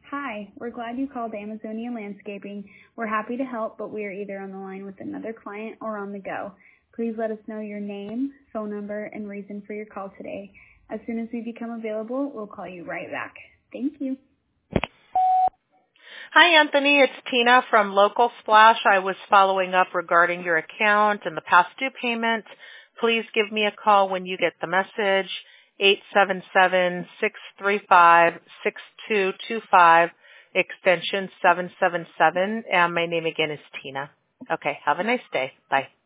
Hi, we're glad you called Amazonia Landscaping. We're happy to help, but we are either on the line with another client or on the go. Please let us know your name, phone number, and reason for your call today. As soon as we become available, we'll call you right back. Thank you. Hi, Anthony. It's Tina from Local Splash. I was following up regarding your account and the past due payment. Please give me a call when you get the message, 877-635-6225, extension 777, and my name again is Tina. Okay, have a nice day. Bye.